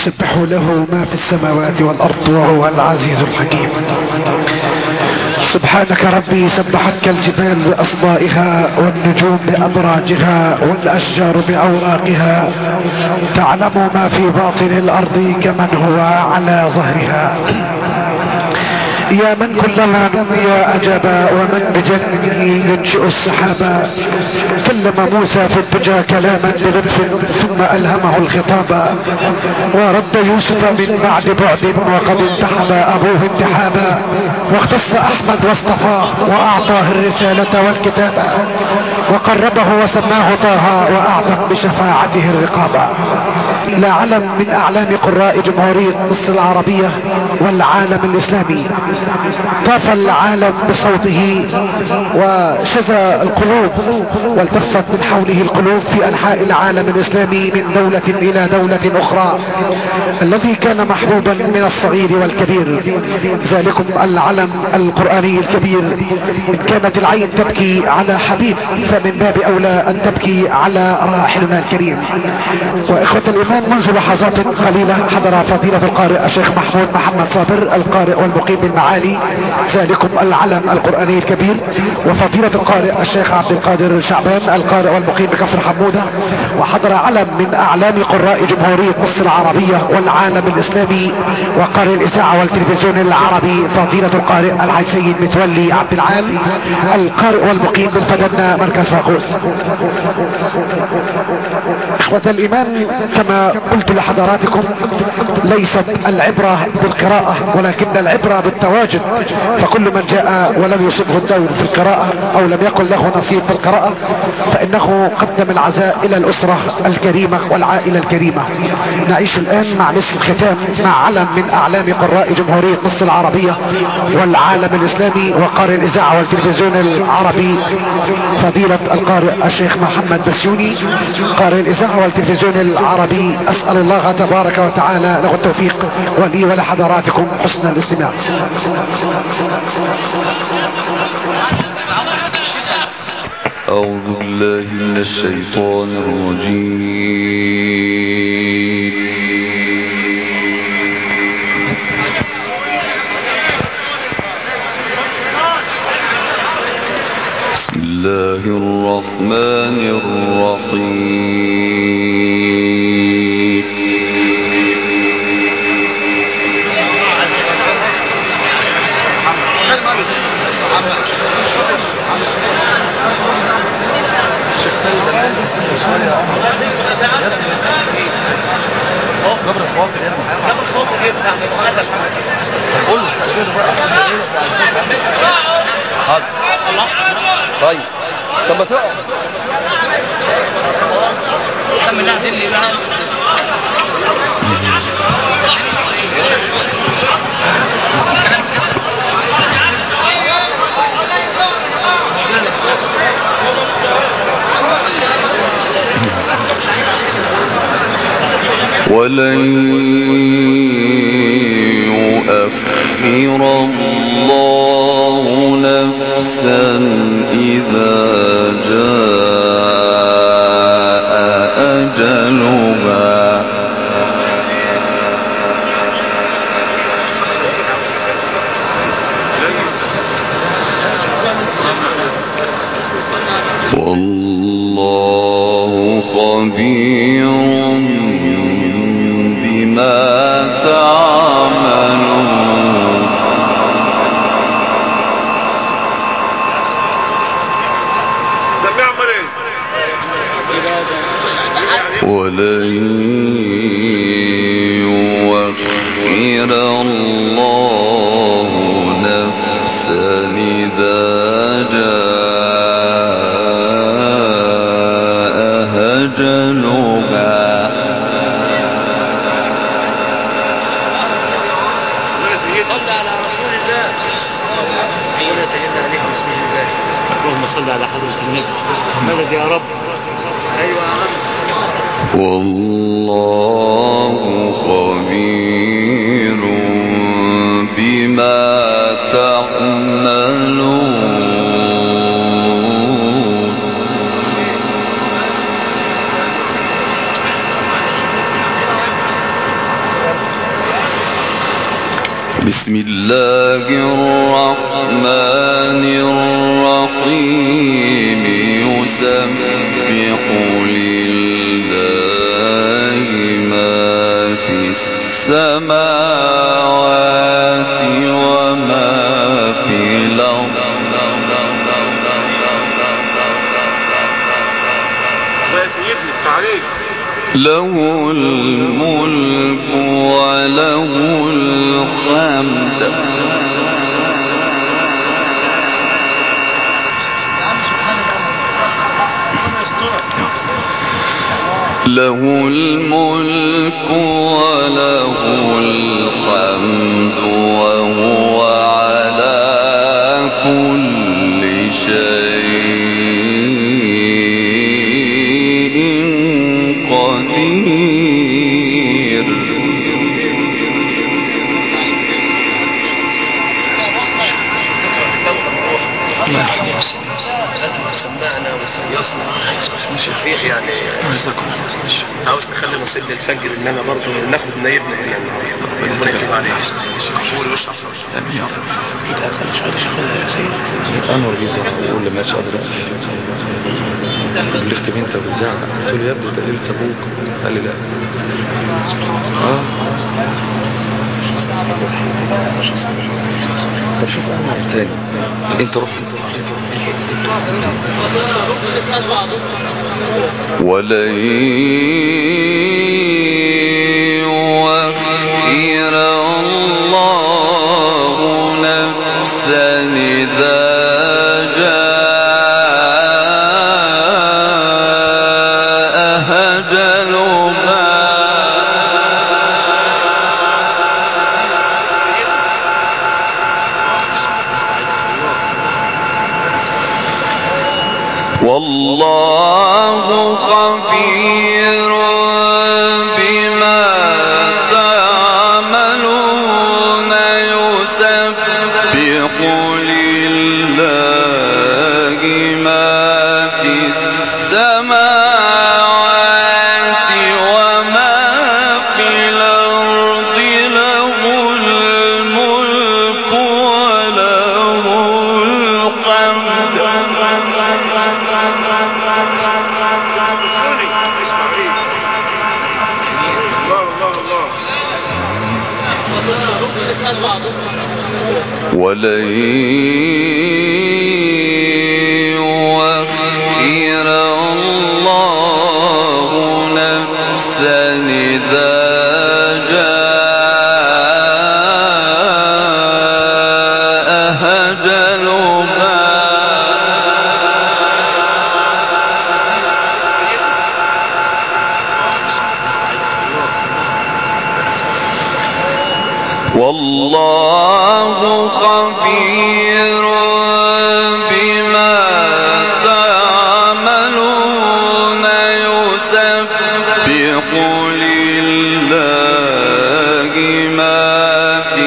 يسبح له ما في السماوات والأرض وهو العزيز الحكيم. سبحانك ربي سبحتك الجبال بأصبائها والنجوم بأبراجها والأشجار بأوراقها، تعلم ما في باطن الأرض كمن هو على ظهرها. يا من كلما يا أجابا ومن بجنه ينشئ السحابا، كلم موسى في الدجى كلاما بلطف ثم ألهمه الخطابا، ورد يوسف من بعد بعد وقد انتحب أبوه انتحابا، واختص أحمد واصطفاه وأعطاه الرسالة والكتابة، وقربه وسماه طه وأعظم بشفاعته الرقابة. لا علم من أعلام قراء جمهورية مصر العربية والعالم الإسلامي طاف العالم بصوته وشفى القلوب والتفت من حوله القلوب في أنحاء العالم الإسلامي من دولة إلى دولة أخرى، الذي كان محبوبا من الصغير والكبير. ذلكم العلم القرآني الكبير. إن كانت العين تبكي على حبيب فمن باب أولى أن تبكي على راحلنا الكريم. وإخوة الإيمان، منذ لحظات قليلة حضر فضيلة القارئ الشيخ محمود محمد صابر القارئ والمقيم بالمعالي، ذلكم العلم القرآني الكبير، وفضيلة القارئ الشيخ عبد القادر شعبان القارئ والمقيم بكفر حمودة. وحضر علم من أعلام قراء جمهورية مصر العربية والعالم الإسلامي وقارئ الإذاعة والتلفزيون العربي، فضيلة القارئ الحاج سيد متولي عبد العال القارئ والمقيم بالفدنة مركز فاقوس. إخوة الإيمان، كما قلت لحضراتكم، ليست العبرة بالقراءة ولكن العبرة بالتواجد. فكل من جاء ولم يصبه الدور في القراءة أو لم يكن له نصيب في القراءة فإنه قدم العزاء إلى الأسرة الكريمة والعائلة الكريمة. نعيش الآن مع نصف الختام مع علم من أعلام قراء جمهورية مصر العربية والعالم الإسلامي وقارئ الإذاعة والتلفزيون العربي، فضيلة القارئ الشيخ محمد بسيوني قارئ الإذاعة والتلفزيون العربي. أسأل الله تبارك وتعالى له التوفيق ولي ولحضراتكم حسن الاستماع. أعوذ بالله من الشيطان الرجيم. بسم الله الرحمن الرحيم. طيب طب ما تقع كمل لها دلي بقى. ولن يؤخر الله نفسا إذا جاء أجلها. والله خبير بما تعملون. ولن يؤخر الله نفسا إذا جاء أجلها. اللهم صل على حضرة النبي. مدد يا رب. ايوه يا رب. والله خبير بما تعملون. بسم الله الرحمن الرحيم يسبح لله ما في السماوات وما في الأرض له الملك وله الحمد له الملك وله الحمد وهو على كل شيء قدير. يعني عاوز تخلي نصيب للفجر ان انا برضه ناخد نايبنا هنا ربنا يكتب عليك قول واشرح انور جيزه يقول لما ماشي قادر بلغت بنت وبتزعق قلت له يا ابني ده ليله ابوك قال لي لا طب شوف انور تاني انت روح ولن يؤخر الله نفسا إذا جاء أجلها والله خبير بما تعملون يسبح لله ما في السماوات وما في الأرض له الملك وله الحمد ولن يؤخر الله نفسا إذا جاء أجلها والله خبير بما تعملون يسبح لله ما في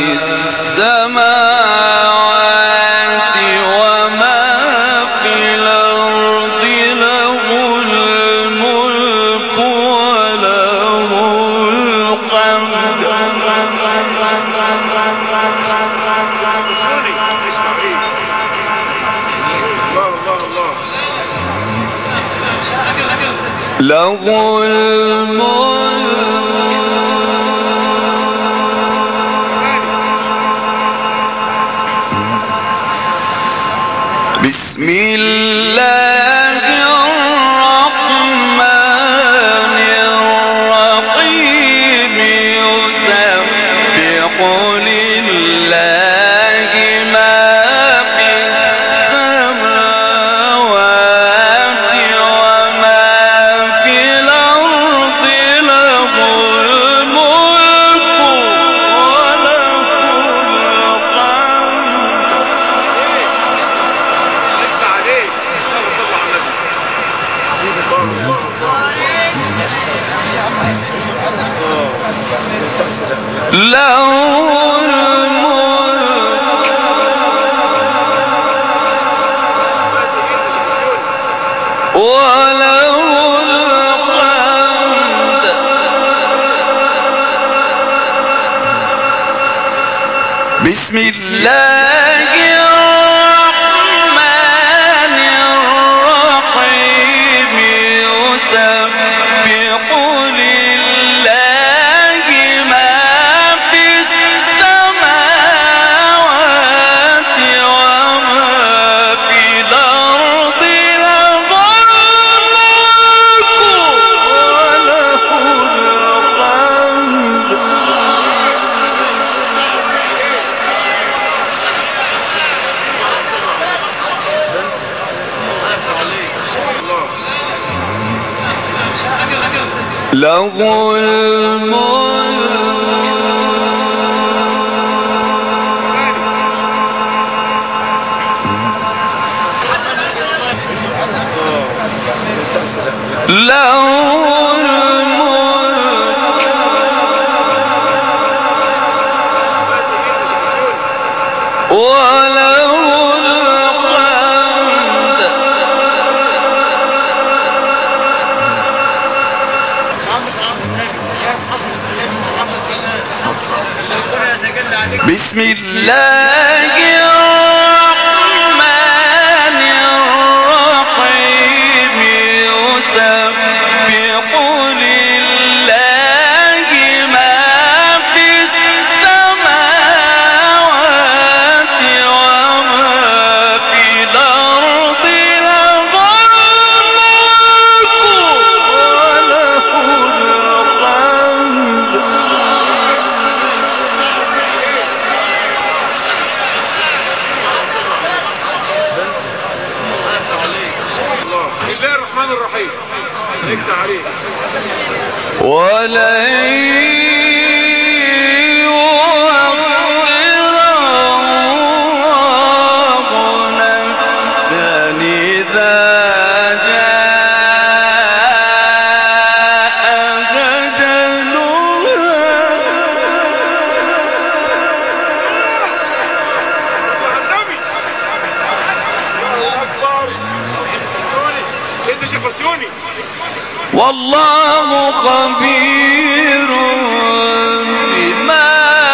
السماوات وما في الأرض له الملك وله الحمد له الملك بسم الله الرحمن الرحيم يسبح لله ما في السماوات وما في الأرض له الملك وله الحمد له الملك وله الحمد بسم الله الرحمن الرحيم يسبح لله ما في السماوات وما في الأرض له الملك وله الحمد. له الملك له الملك وله الحمد. بسم الله الرحمن الرحيم يسبح لله ما في السماوات وما في الأرض له الملك وله الحمد. بسم الله الرحمن الرحيم. اكتب عليه ولن يؤخر الله نفسا إذا جاء أجلها. والله خبير بما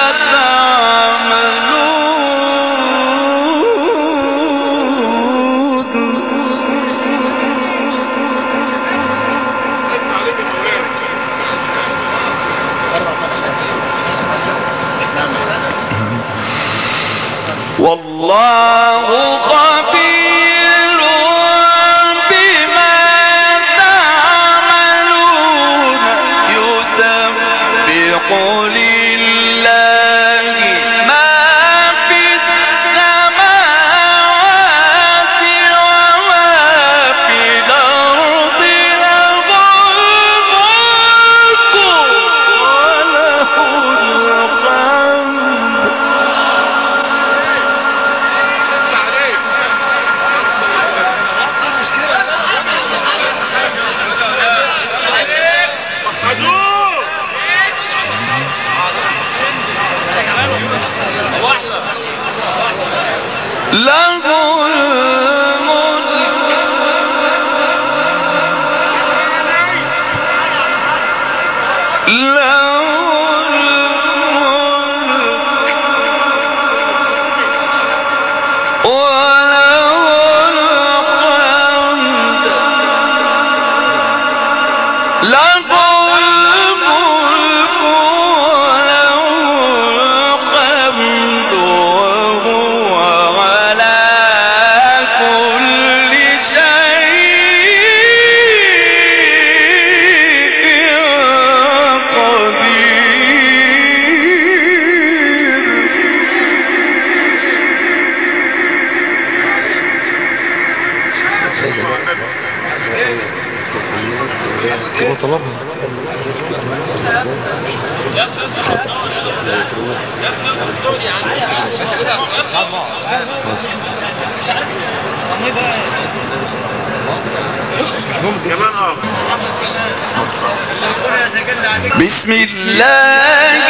تعملون. والله خبير بما تعملون. يسبح لله ما في السماوات وما في الأرض له الملك وله الحمد. له الملك له الملك وله الحمد. له الملك وله الحمد وهو على كل شيء قدير. كده طلبها. بسم الله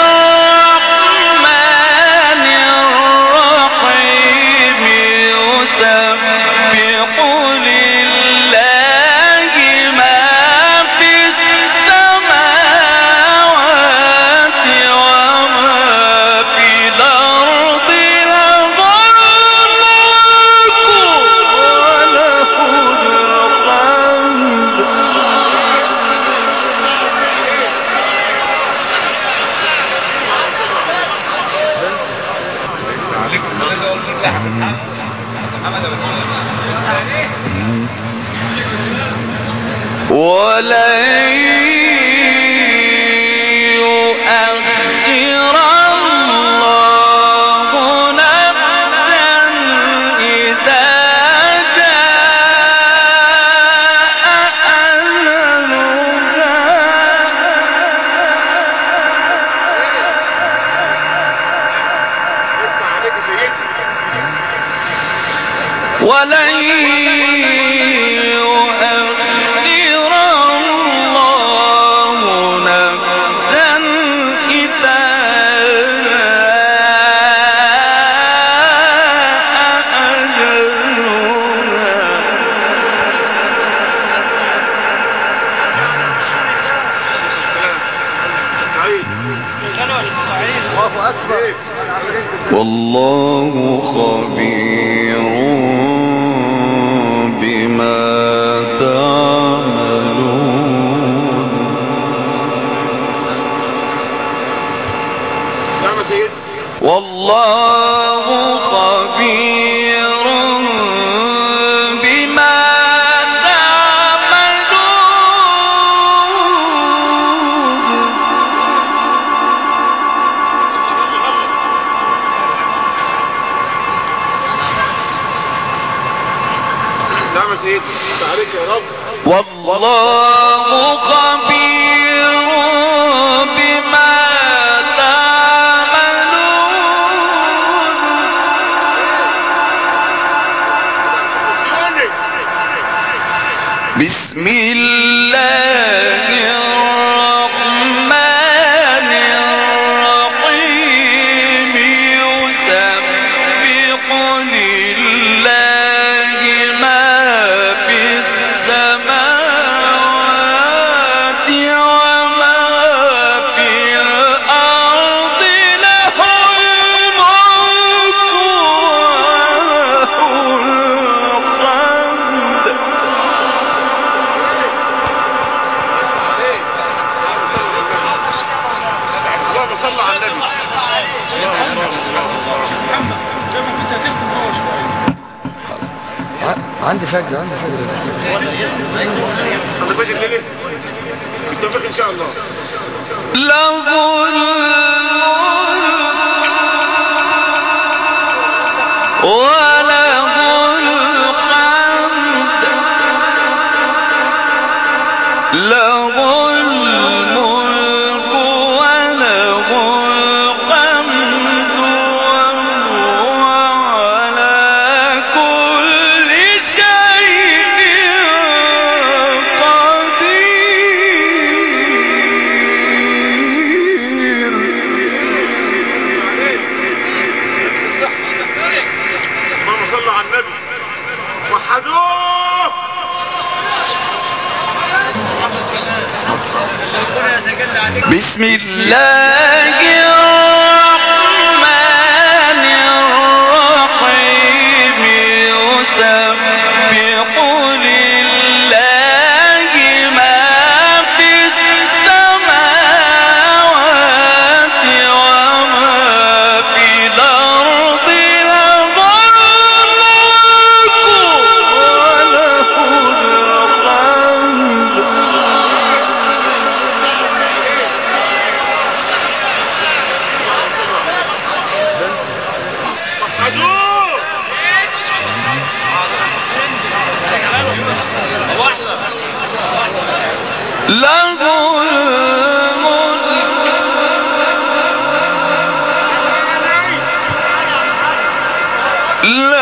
الرحمن الرحيم يسبح لله ما في السماوات وما في الأرض ولن يؤخر الله نفسا إذا جاء أجلها ولن يؤخر الله نفسا إذا والله خبير بما تعملون. والله خبير بما والله خبير بما تعملون. بسم الله الرحمن الرحيم يسبح لله ما في السماوات وما في الأرض له الملك وله الحمد. صلى على النبي. عندي فجر عندك فجر ليه؟ بالتوفيق ان شاء الله. له الملك وله الحمد. له الملك وله الحمد وهو على كل شيء قدير. اللهم صل على النبي. وحدوه. بسم الله الرحمن الرحيم يسبح لله ما في السماوات وما في الأرض له الملك وله الحمد. له الملك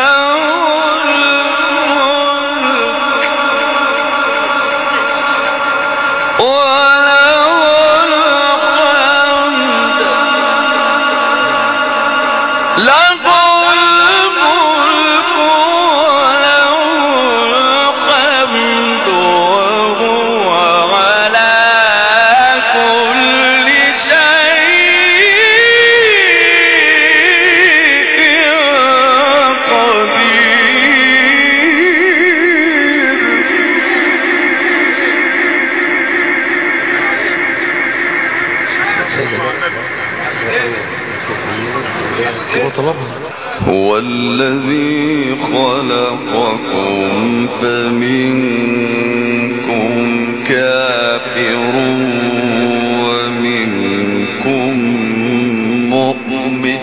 هو الذي خلقكم فمنكم كافر ومنكم مؤمن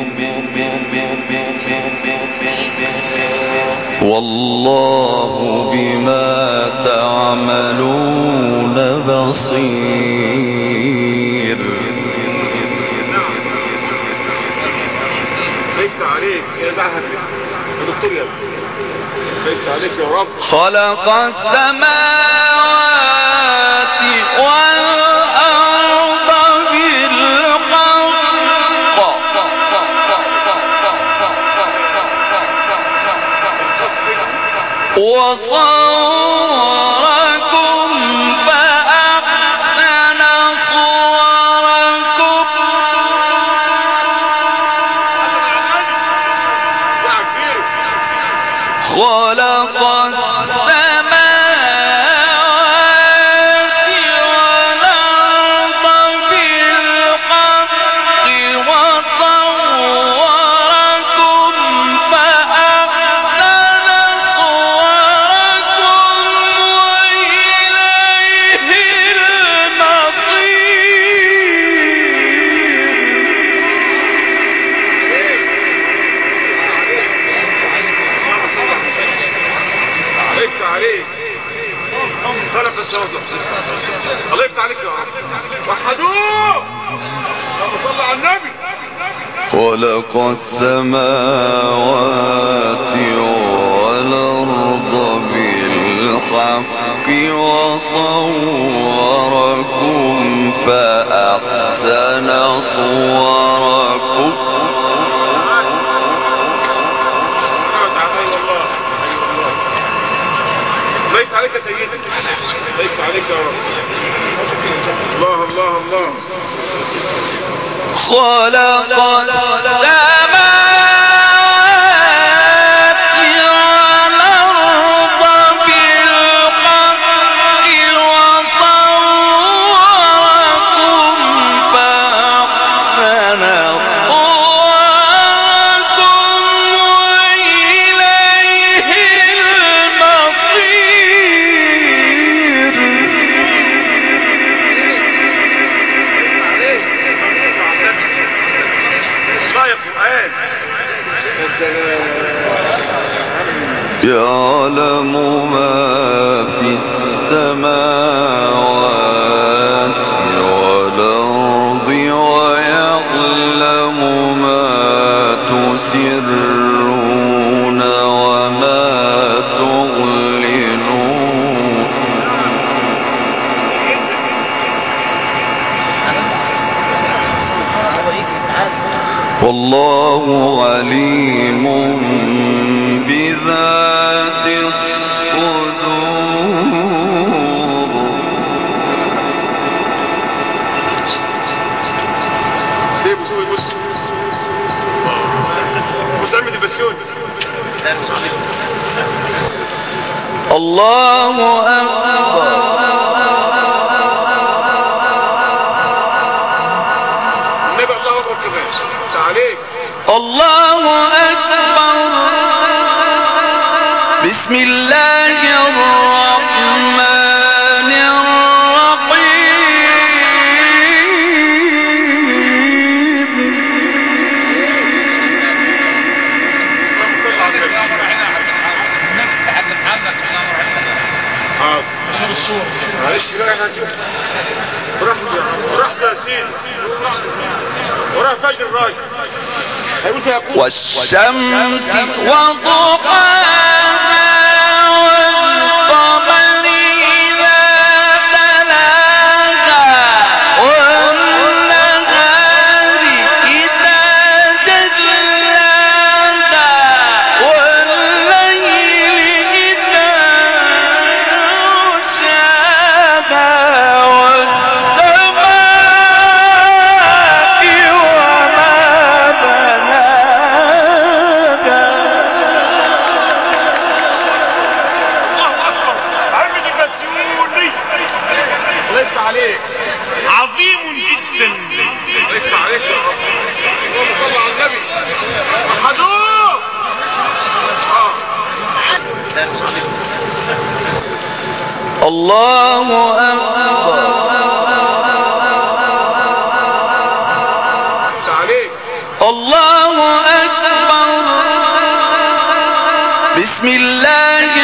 والله بما تعملون بصير. بيت عليك يا زعهر يا دكتور يا بيت عليك يا رب. خلق السماوات والأرض بالحق وصوركم فأحسن صوركم خلق السماوات والأرض بالحق وصوركم فأحسن صوركم وإليه عليك عليك خلق السماوات. الله يفتح عليك يا رب. وحدوه اللهم صل على النبي. خلق السماوات والأرض بالحق وصوركم فأحسن صوركم ضيف عليك يا سيدي. ضيف عليك يا رب. الله الله الله. خلق السماوات والأرض بالحق وصوركم فأحسن صوركم وإليه المصير. اسمع يا قرآن. يعلم ما في السماوات والأرض ويعلم ما تسرون وما تعلنون والله عليم بذات الصدور. سيبه سوي بص مساعد البسيون. الله أكبر. النبي الله أكبر كمان. عليك. الله أكبر. بسم الله الرحمن الرحيم. معلش بقى احنا هنشوف براحته يا سيدي. وراه فجر الراجل هيقول سيقول والشمس وضحاها والقمر إذا تلاها والنهار إذا جلاها والليل إذا يغشاها والسماء وما بناها الله أكبر. الله أكبر. بسم الله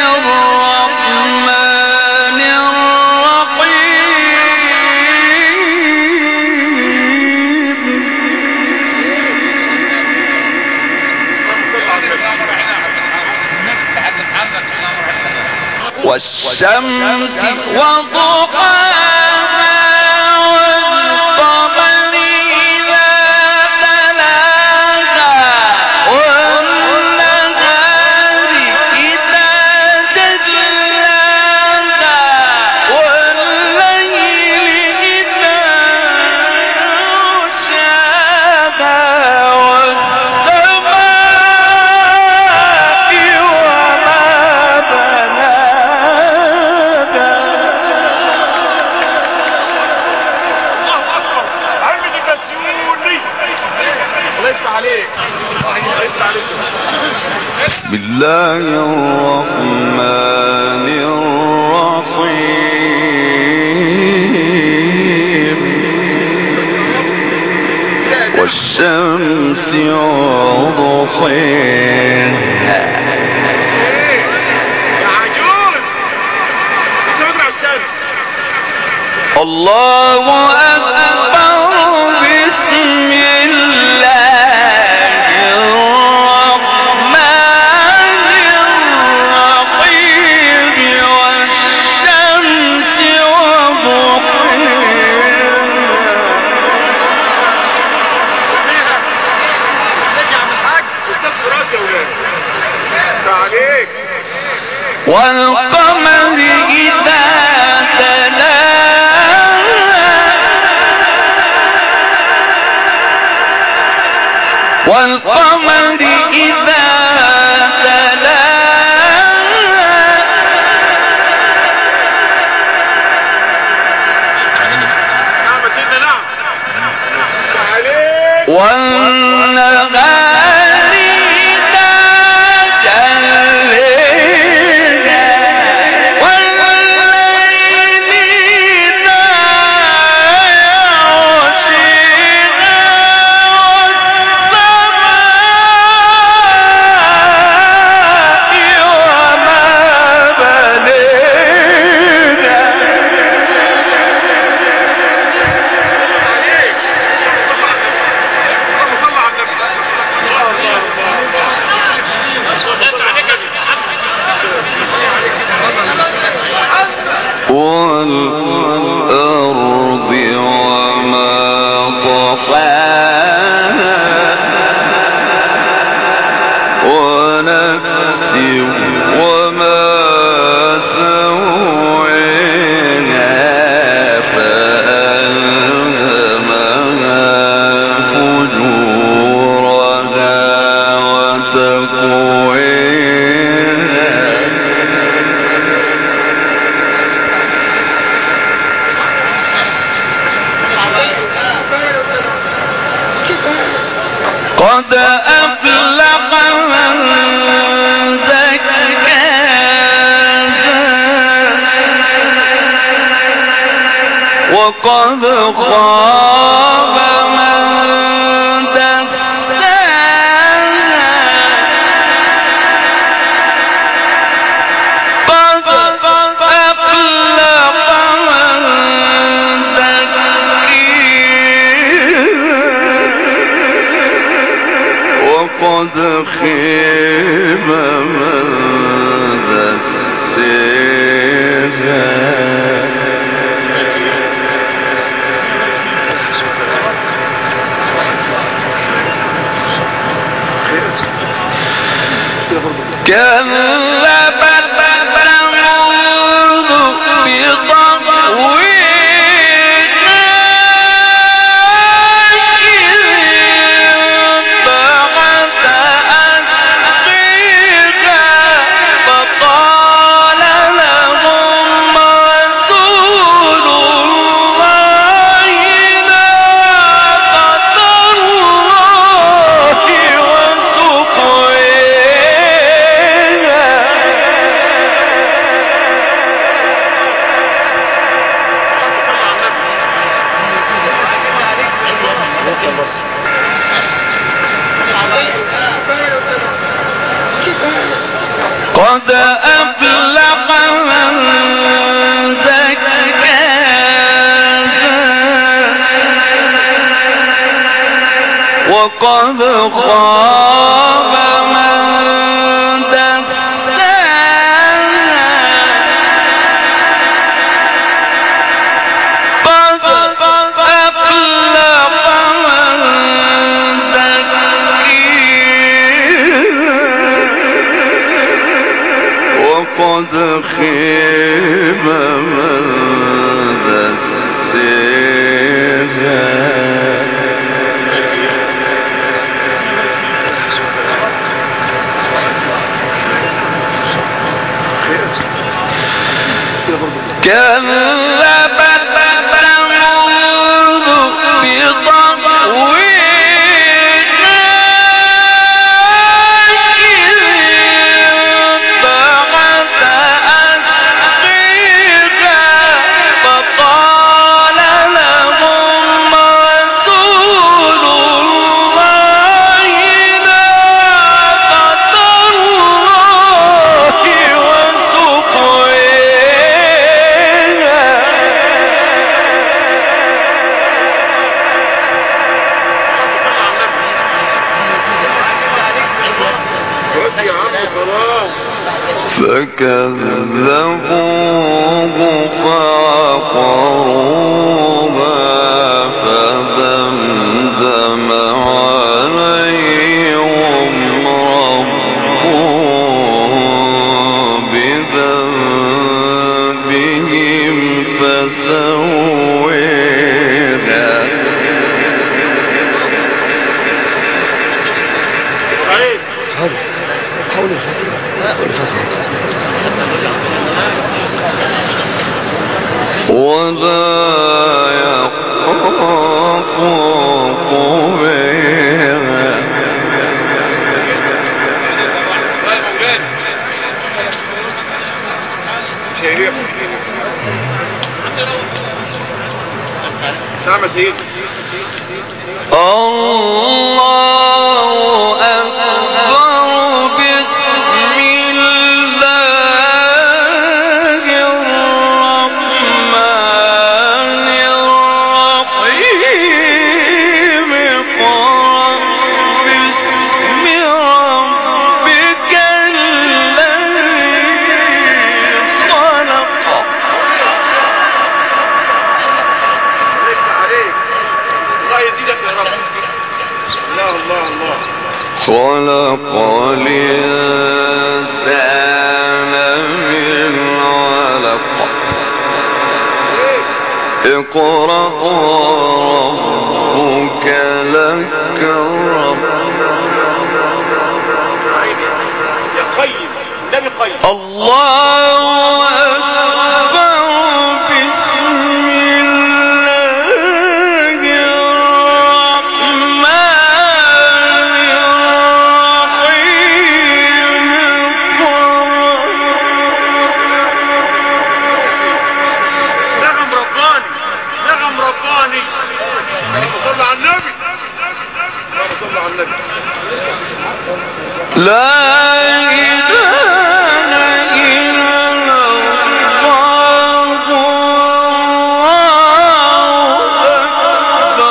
الرحمن الرحيم. والشمس وضحاها والقمر إذا تلاها والنهار إذا جلاها والليل إذا يغشاها والسماء وما بناها. بسم الله الرحمن الرحيم. والشمس وضحاها. الله أكبر. بسم الله الرحمن الرحيم. والشمس وضحاها والقمر إذا تلاها والقمر إذا تلاها والنهار إذا جلاها والليل إذا يغشاها والأرض وما طحاها ونفس وما سويها فألهمها فجورها وتقواها. قد أفلح من زكاها وقد خاب من دساها. قد أفلح من زكاها وقد خيب من دساها. كذبت ثمود بطغويها إذ انبعث أشقيها فقال لهم رسول الله ناقة الله وسقياها قد أفلح من زكاها وقد خاب من دساها قد أفلح من زكاها وقد خيب من دساها كذبت ثمود بطغواها إذ انبعث أشقاها فقال لهم رسول الله ناقة الله فكذبوه فعقروها فدمدم عليهم ربهم بذنبهم فسواها ولا يخاف عقباها نعم يا سيدي. الله أكبر بسم الله الرحمن الرحيم اقرأ باسم ربك الذي خلق الله يزيدك يا رب. الله الله الله. خلق الإنسان من علق اقرأ وربك الأكرم يا قيم النبي قيم. الله أكبر بسم الله الرحمن الرحيم نغم رباني نغم رباني. صلى على النبي. صلى على النبي. لا إله إلا الله أكبر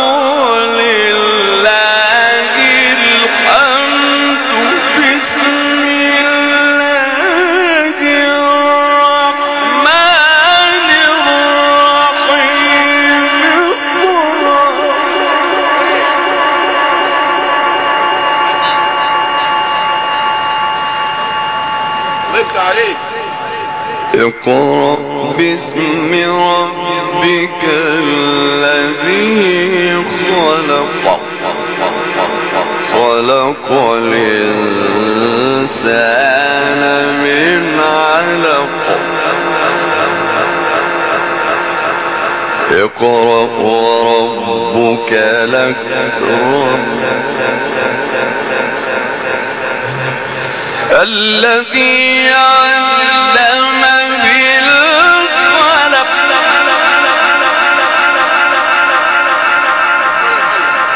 ولله الحمد بسم الله الرحمن الرحيم ليس عليك. اقرأ باسم ربك الذي خلق خلق الإنسان من علق اقرأ وربك الأكرم الذي علم بالقلم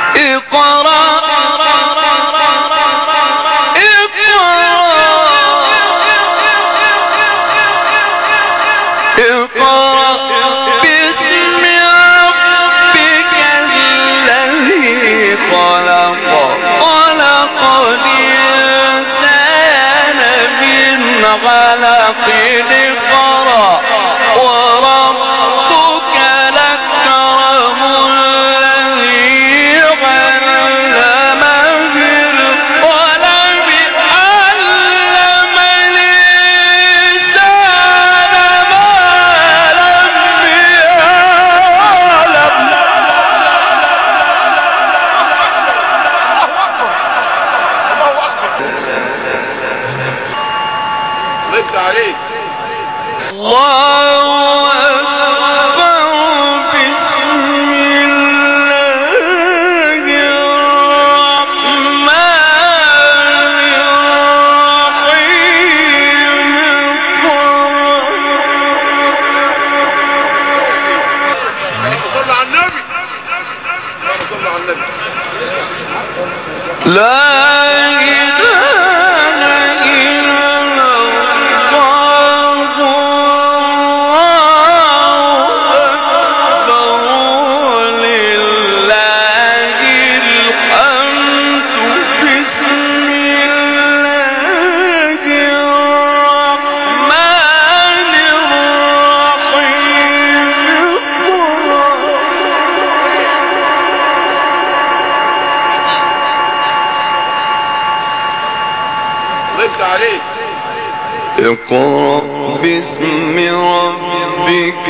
اقرأ باسم ربك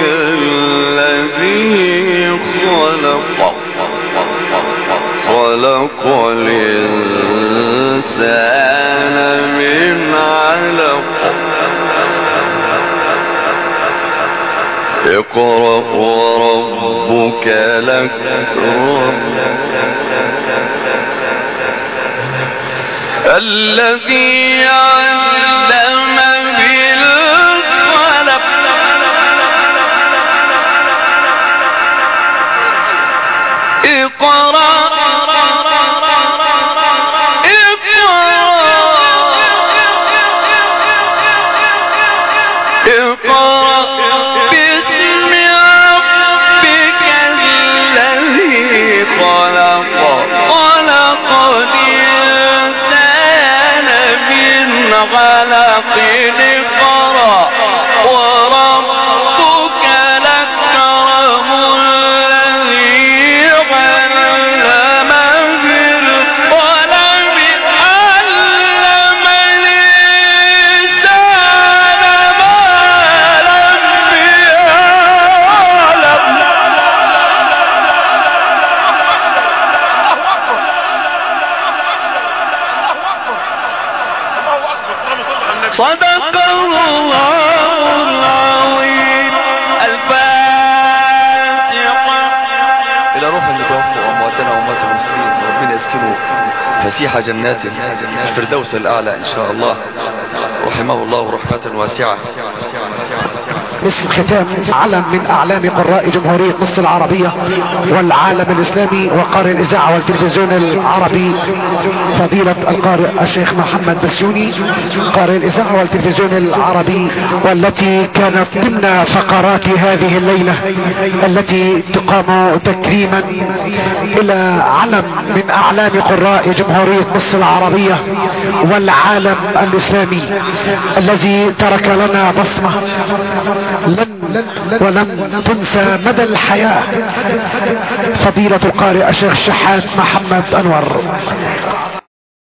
الذي خلق خلق الإنسان من علق اقرأ وربك الأكرم الذي علم بالقلم اقرأ باسم ربك الذي خلق خلق الإنسان من علق اقرأ وربك الأكرم الذي علم بالقلم علم الإنسان ما لم يعلم. صدق الله العظيم. الفاتحة. إلى روح المتوفى وأمواتنا وأموات المسلمين ربنا يسكنه فسيح جناته الفردوس الأعلى إن شاء الله رحمه الله رحمة واسعة. مثل ختام علم من أعلام قراء جمهورية مصر العربية والعالم الإسلامي وقارئ الإذاعة والتلفزيون العربي فضيلة القارئ الشيخ محمد بسيوني قارئ الإذاعة والتلفزيون العربي، والتي كانت ضمن فقرات هذه الليلة التي تقام تكريما إلى علم من أعلام قراء جمهورية مصر العربية والعالم الإسلامي الذي ترك لنا بصمة ولم تنسى مدى الحياة. فضيلة القارئ الشيخ الشحات محمد أنور.